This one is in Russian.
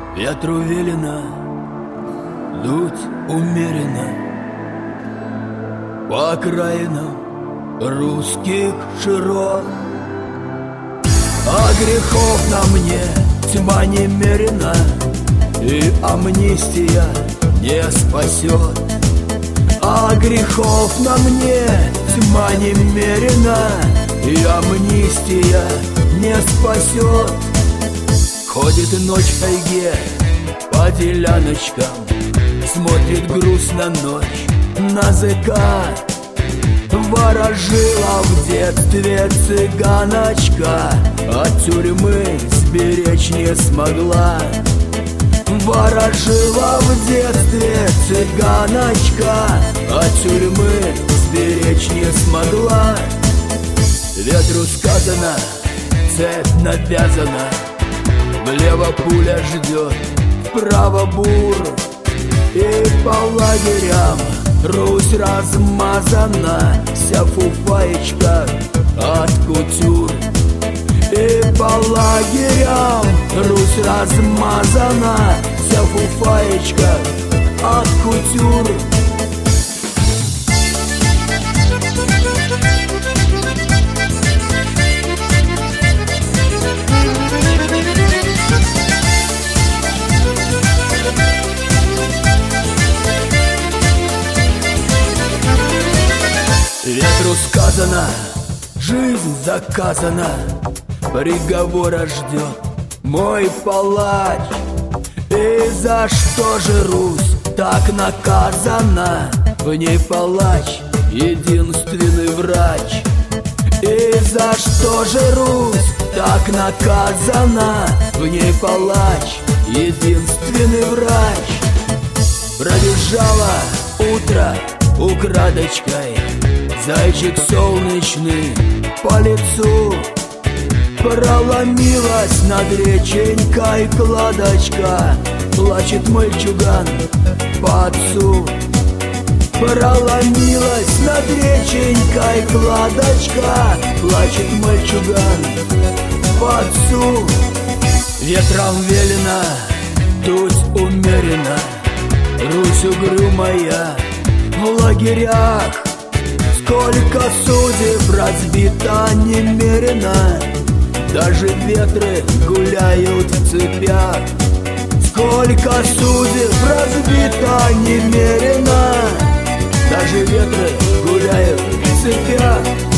Ветру велено дуть умеренно по окраинам русских широт. А грехов на мне тьма немерена, и амнистия не спасет. А грехов на мне тьма немерена, и амнистия не спасет. Ходит ночь в тайге по деляночкам, смотрит грустно ночь на закат. Ворожила в детстве цыганочка, от тюрьмы сберечь не смогла. Ворожила в детстве цыганочка, от тюрьмы сберечь не смогла. Ветру сказано, цепь навязана, влево пуля ждет, вправо бур. И по лагерям Русь размазана, вся фуфаечка от кутюр. И по лагерям Русь размазана, вся фуфаечка от кутюр. Ветру сказано, жизнь заказана, приговора ждет мой палач. И за что же Русь так наказана? В ней палач единственный врач. И за что же Русь так наказана? В ней палач единственный врач. Пробежало утро украдочкой, зайчик солнечный по лицу. Проломилась над реченькой кладочка, плачет мальчуган по отцу. Проломилась над реченькой кладочка, плачет мальчуган по отцу. Ветром велено, дуть умеренно, Русь угрюмая в лагерях. Сколько судеб разбито немерено, даже ветры гуляют в цепях. Сколько судеб разбито немерено, даже ветры гуляют в цепях.